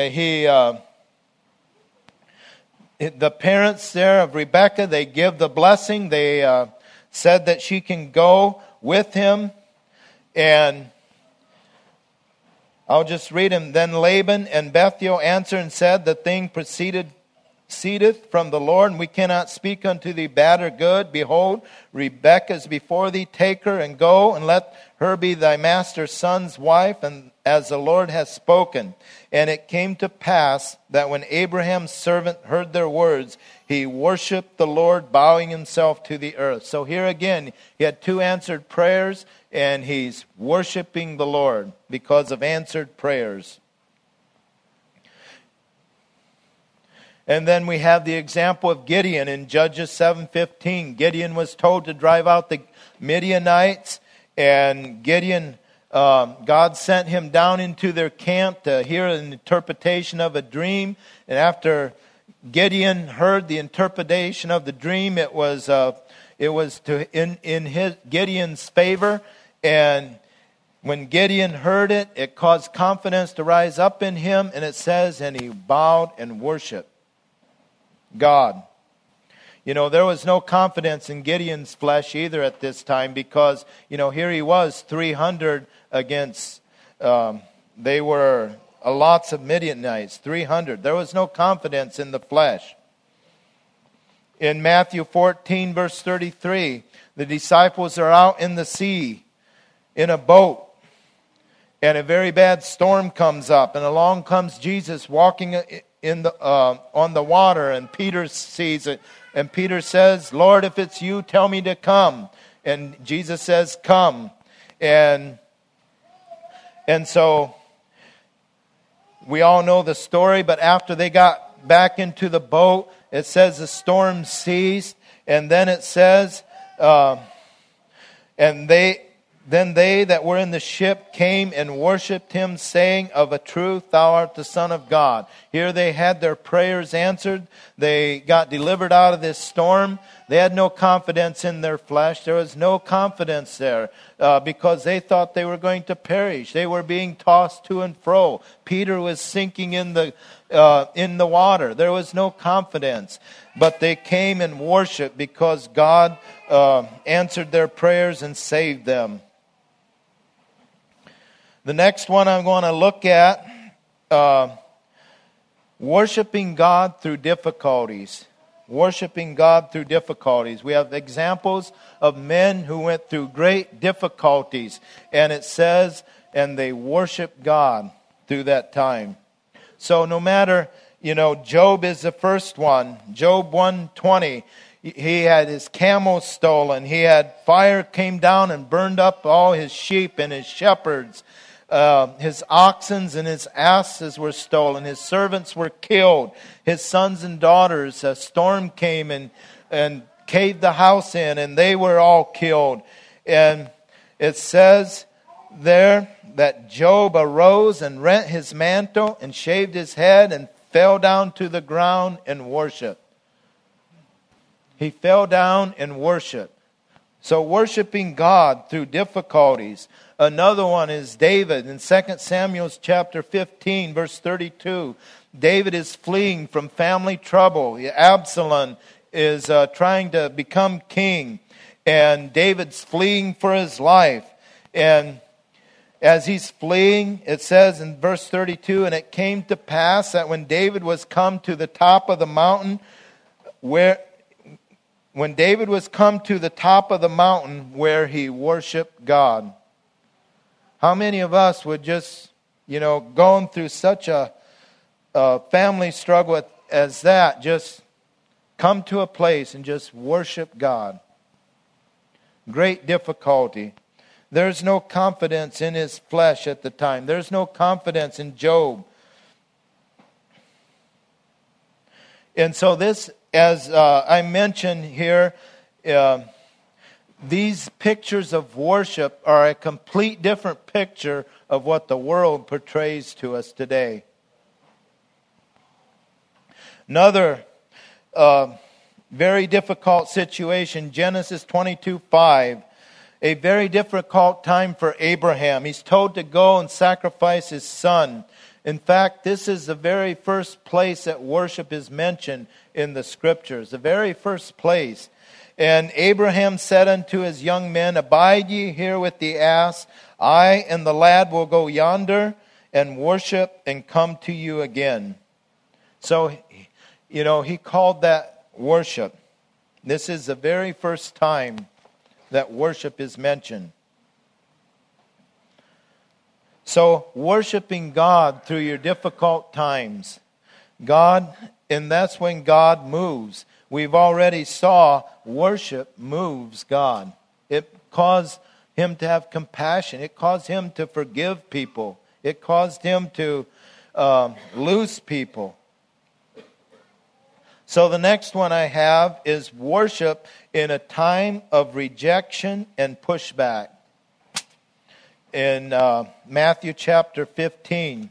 the parents there of Rebekah, they give the blessing. They said that she can go with him. And I'll just read him. Then Laban and Bethuel answered and said, The thing proceedeth from the Lord, and we cannot speak unto thee bad or good. Behold, Rebekah is before thee. Take her and go, and let her be thy master's son's wife, and as the Lord has spoken. And it came to pass that when Abraham's servant heard their words, he worshipped the Lord, bowing himself to the earth. So here again, he had two answered prayers, and he's worshiping the Lord because of answered prayers. And then we have the example of Gideon in Judges 7:15. Gideon was told to drive out the Midianites, and Gideon, God sent him down into their camp to hear an interpretation of a dream. And after Gideon heard the interpretation of the dream, it was in Gideon's favor. And when Gideon heard it, it caused confidence to rise up in him. And it says, and he bowed and worshiped God. There was no confidence in Gideon's flesh either at this time, because, here he was, 300 against, they were lots of Midianites, 300. There was no confidence in the flesh. In Matthew 14, verse 33, the disciples are out in the sea in a boat, and a very bad storm comes up, and along comes Jesus walking on the water, and Peter sees it, and Peter says, Lord, if it's you, tell me to come. And Jesus says, come. And so we all know the story, but after they got back into the boat, it says the storm ceased, and then it says, Then they that were in the ship came and worshipped him, saying, Of a truth, thou art the Son of God. Here they had their prayers answered. They got delivered out of this storm. They had no confidence in their flesh. There was no confidence there because they thought they were going to perish. They were being tossed to and fro. Peter was sinking in the water. There was no confidence. But they came and worshiped because God answered their prayers and saved them. The next one I'm going to look at, worshiping God through difficulties. Worshiping God through difficulties. We have examples of men who went through great difficulties. And it says, and they worshiped God through that time. So no matter, Job is the first one. Job 1:20. He had his camels stolen. He had fire came down and burned up all his sheep and his shepherds. His oxen and his asses were stolen. His servants were killed. His sons and daughters, a storm came and caved the house in, and they were all killed. And it says there that Job arose and rent his mantle and shaved his head and fell down to the ground and worshiped. He fell down and worshiped. So worshiping God through difficulties. Another one is David in 2 Samuel chapter 15, verse 32. David is fleeing from family trouble. Absalom is trying to become king. And David's fleeing for his life. And as he's fleeing, it says in verse 32, and it came to pass that when David was come to the top of the mountain where he worshiped God. How many of us would just, going through such a family struggle as that, just come to a place and just worship God? Great difficulty. There's no confidence in his flesh at the time. There's no confidence in Job. And so this, as I mentioned here, these pictures of worship are a complete different picture of what the world portrays to us today. Another very difficult situation, Genesis 22:5. A very difficult time for Abraham. He's told to go and sacrifice his son. In fact, this is the very first place that worship is mentioned in the Scriptures. The very first place. And Abraham said unto his young men, abide ye here with the ass. I and the lad will go yonder and worship and come to you again. So, he called that worship. This is the very first time that worship is mentioned. So, worshiping God through your difficult times. And that's when God moves. We've already saw worship moves God. It caused him to have compassion. It caused him to forgive people. It caused him to loose people. So the next one I have is worship in a time of rejection and pushback. In Matthew chapter 15.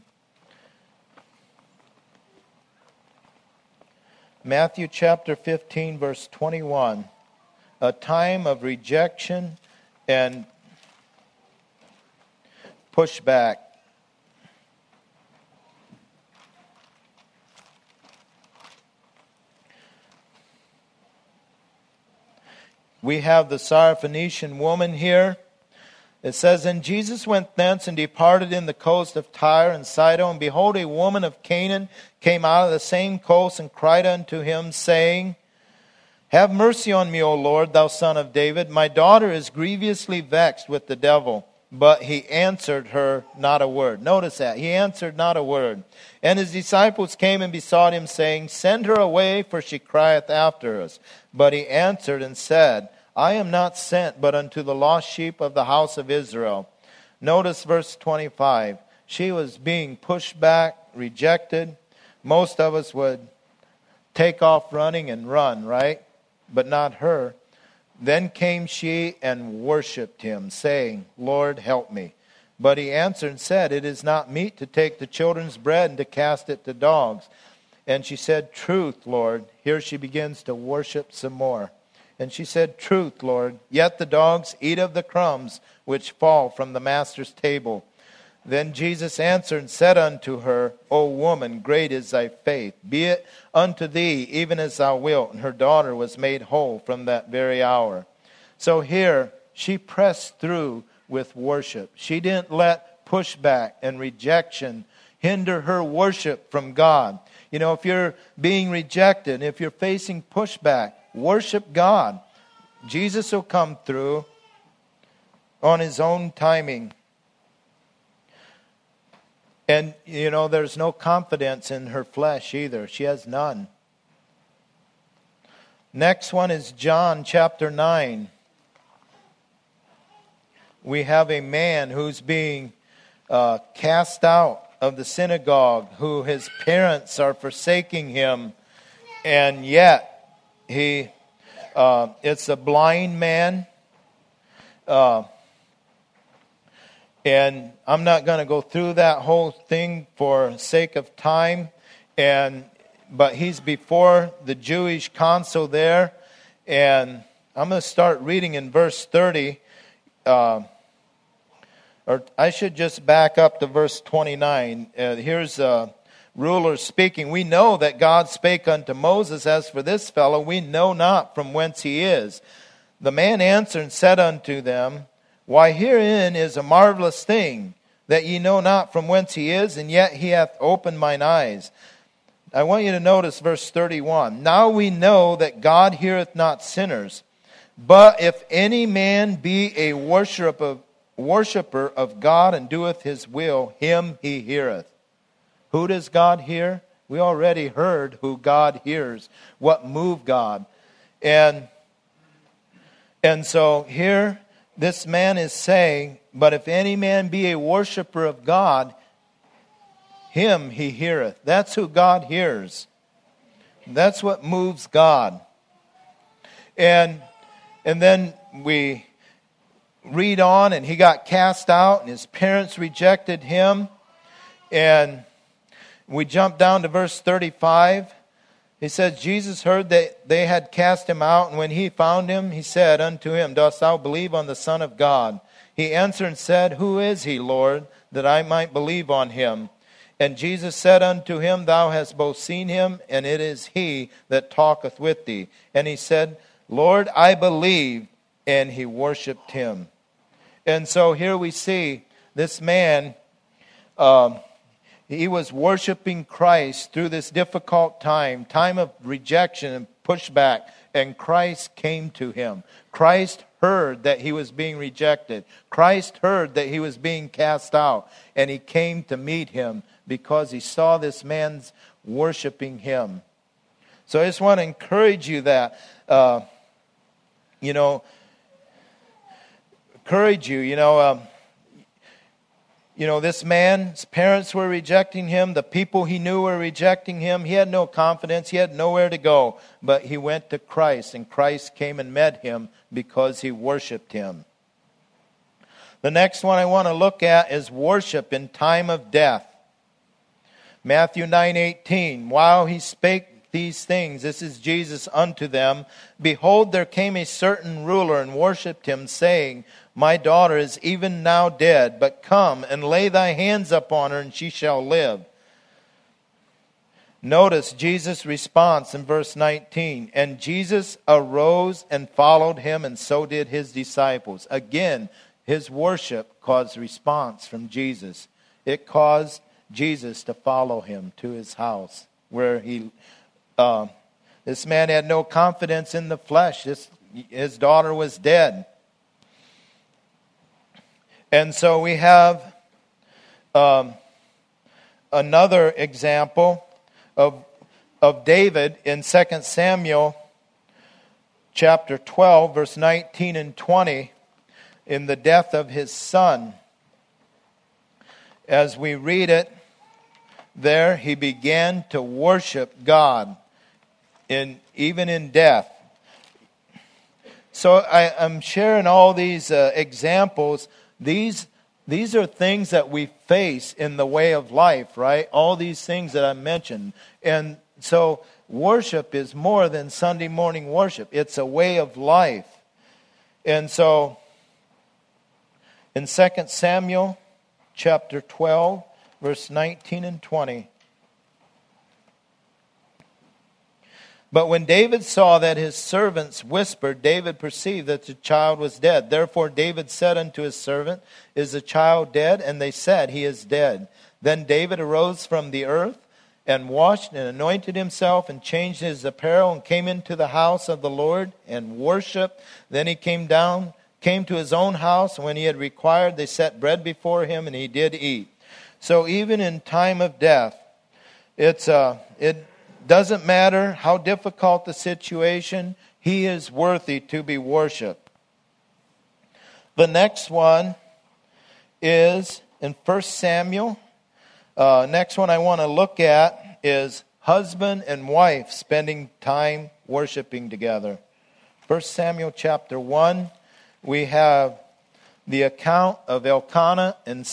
Matthew chapter 15, verse 21. A time of rejection and pushback. We have the Syrophoenician woman here. It says, and Jesus went thence and departed in the coast of Tyre and Sidon. And behold, a woman of Canaan came out of the same coast and cried unto him, saying, have mercy on me, O Lord, thou son of David. My daughter is grievously vexed with the devil. But he answered her not a word. Notice that. He answered not a word. And his disciples came and besought him, saying, send her away, for she crieth after us. But he answered and said, I am not sent but unto the lost sheep of the house of Israel. Notice verse 25. She was being pushed back, rejected. Most of us would take off running and run, right? But not her. Then came she and worshipped him, saying, Lord, help me. But he answered and said, it is not meet to take the children's bread and to cast it to dogs. And she said, truth, Lord. Here she begins to worship some more. And she said, truth, Lord. Yet the dogs eat of the crumbs which fall from the master's table. Then Jesus answered and said unto her, O woman, great is thy faith. Be it unto thee even as thou wilt. And her daughter was made whole from that very hour. So here, she pressed through with worship. She didn't let pushback and rejection hinder her worship from God. If you're being rejected, if you're facing pushback, worship God. Jesus will come through on his own timing. And, there's no confidence in her flesh either. She has none. Next one is John chapter 9. We have a man who's being cast out of the synagogue, who his parents are forsaking him, and yet it's a blind man. And I'm not going to go through that whole thing for sake of time. But he's before the Jewish council there. And I'm going to start reading in verse 30. Or I should just back up to verse 29. Here's a ruler speaking. We know that God spake unto Moses, as for this fellow, we know not from whence he is. The man answered and said unto them, Why, herein is a marvelous thing, that ye know not from whence he is, and yet he hath opened mine eyes. I want you to notice verse 31. Now we know that God heareth not sinners, but if any man be a worshipper of God and doeth his will, him he heareth. Who does God hear? We already heard who God hears, what moved God. And so here, this man is saying, but if any man be a worshiper of God, him he heareth. That's who God hears. That's what moves God. And then we read on, and he got cast out, and his parents rejected him. And we jump down to verse 35. He says, Jesus heard that they had cast him out, and when he found him, he said unto him, Dost thou believe on the Son of God? He answered and said, Who is he, Lord, that I might believe on him? And Jesus said unto him, Thou hast both seen him, and it is he that talketh with thee. And he said, Lord, I believe. And he worshipped him. And so here we see this man, he was worshiping Christ through this difficult time of rejection and pushback, and Christ came to him. Christ heard that he was being rejected. Christ heard that he was being cast out, and he came to meet him because he saw this man's worshiping him. So I just want to encourage you that, this man's parents were rejecting him. The people he knew were rejecting him. He had no confidence. He had nowhere to go. But he went to Christ, and Christ came and met him because he worshiped him. The next one I want to look at is worship in time of death. Matthew 9:18. While he spake these things, this is Jesus unto them, behold, there came a certain ruler and worshipped him, saying, My daughter is even now dead, but come and lay thy hands upon her, and she shall live. Notice Jesus' response in verse 19. And Jesus arose and followed him, and so did his disciples. Again, his worship caused response from Jesus. It caused Jesus to follow him to his house, where this man had no confidence in the flesh. His daughter was dead. And so we have another example of David in 2 Samuel chapter 12, verse 19 and 20, in the death of his son. As we read it, there he began to worship God, even in death. So I'm sharing all these examples. These are things that we face in the way of life, right? All these things that I mentioned. And so worship is more than Sunday morning worship. It's a way of life. And so in 2 Samuel chapter 12, verse 19 and 20. But when David saw that his servants whispered, David perceived that the child was dead. Therefore David said unto his servant, Is the child dead? And they said, He is dead. Then David arose from the earth and washed and anointed himself and changed his apparel and came into the house of the Lord and worshipped. Then he came to his own house. When he had required, they set bread before him, and he did eat. So even in time of death, it doesn't matter how difficult the situation, He is worthy to be worshiped. The next one is in 1 Samuel. Next one I want to look at is husband and wife spending time worshiping together. 1 Samuel chapter 1, we have the account of Elkanah and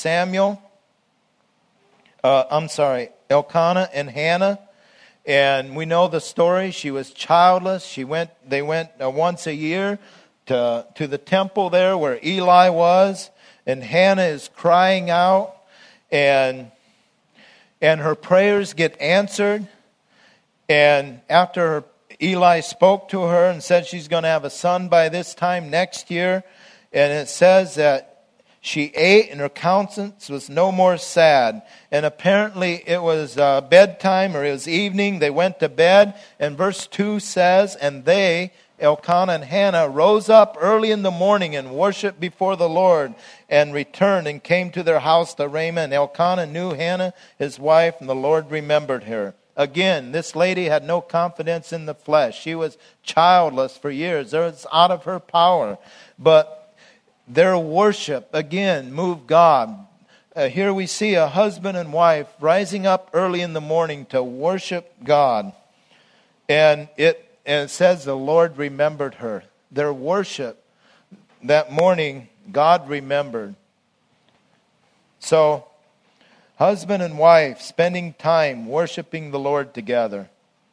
Elkanah and Hannah. And we know the story. She was childless. They went once a year to the temple there where Eli was. And Hannah is crying out. And her prayers get answered. And after Eli spoke to her and said she's going to have a son by this time next year. And it says that she ate and her countenance was no more sad. And apparently it was bedtime or it was evening. They went to bed. And verse 2 says, and they, Elkanah and Hannah, rose up early in the morning and worshipped before the Lord and returned and came to their house to Ramah. And Elkanah knew Hannah, his wife, and the Lord remembered her. Again, this lady had no confidence in the flesh. She was childless for years. It was out of her power. But their worship, again, moved God. Here we see a husband and wife rising up early in the morning to worship God. And it says the Lord remembered her. Their worship that morning, God remembered. So, husband and wife spending time worshiping the Lord together.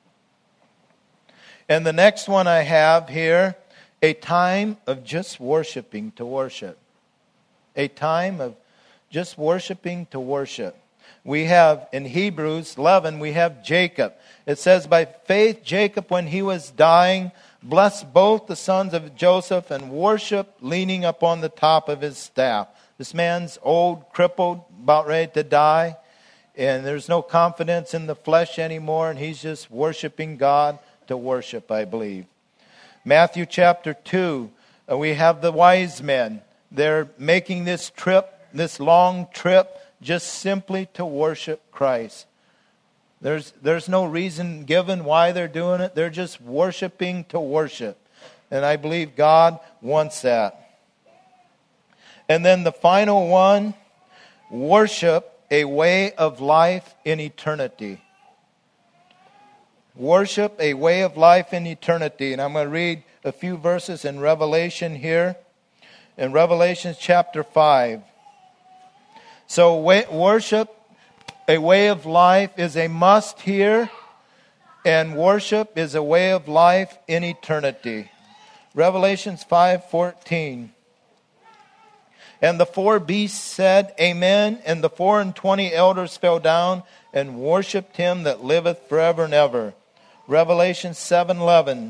And the next one I have here, a time of just worshiping to worship. A time of just worshiping to worship. We have, in Hebrews 11, we have Jacob. It says, by faith Jacob, when he was dying, blessed both the sons of Joseph and worshiped, leaning upon the top of his staff. This man's old, crippled, about ready to die. And there's no confidence in the flesh anymore. And he's just worshiping God to worship, I believe. Matthew chapter 2, we have the wise men. They're making this trip, this long trip, just simply to worship Christ. There's no reason given why they're doing it. They're just worshiping to worship. And I believe God wants that. And then the final one, worship, a way of life in eternity. Worship, a way of life in eternity. And I'm going to read a few verses in Revelation here. In Revelation chapter 5. So worship, a way of life, is a must here. And worship is a way of life in eternity. Revelation 5:14. And the 4 beasts said, Amen. And the 24 elders fell down and worshipped him that liveth forever and ever. Revelation 7:11.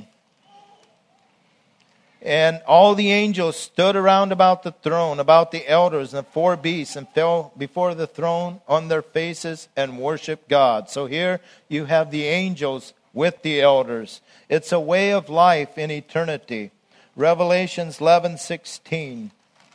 And all the angels stood around about the throne, about the elders and the 4 beasts, and fell before the throne on their faces and worshiped God. So here you have the angels with the elders. It's a way of life in eternity. Revelation 11:16.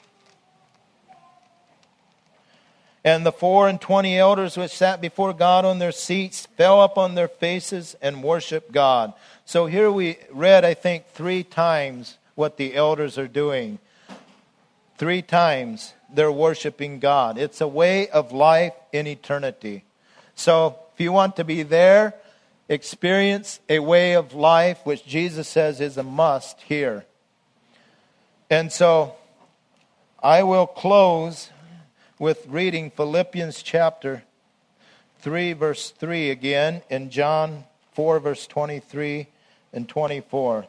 And the 24 elders which sat before God on their seats fell upon their faces and worshiped God. So here we read, I think, 3 times what the elders are doing. 3 times they're worshiping God. It's a way of life in eternity. So if you want to be there, experience a way of life which Jesus says is a must here. And so I will close with reading Philippians chapter 3, verse 3 again, and John 4, verse 23 and 24.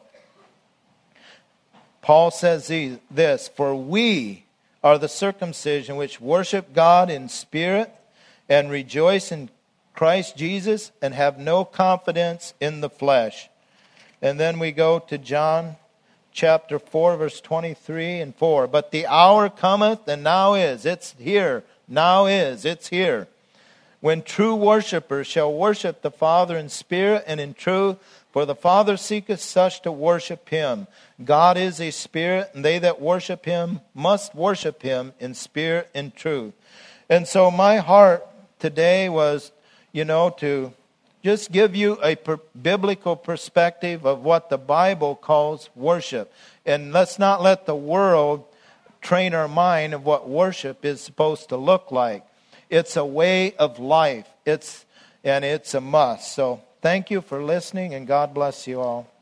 Paul says this, for we are the circumcision which worship God in spirit and rejoice in Christ Jesus and have no confidence in the flesh. And then we go to John chapter 4, verse 23 and 4. But the hour cometh, and now is. It's here. Now is. It's here. When true worshipers shall worship the Father in spirit and in truth, for the Father seeketh such to worship him. God is a spirit, and they that worship him must worship him in spirit and truth. And so my heart today was, to just give you a biblical perspective of what the Bible calls worship. And let's not let the world train our mind of what worship is supposed to look like. It's a way of life. It's a must. So thank you for listening, and God bless you all.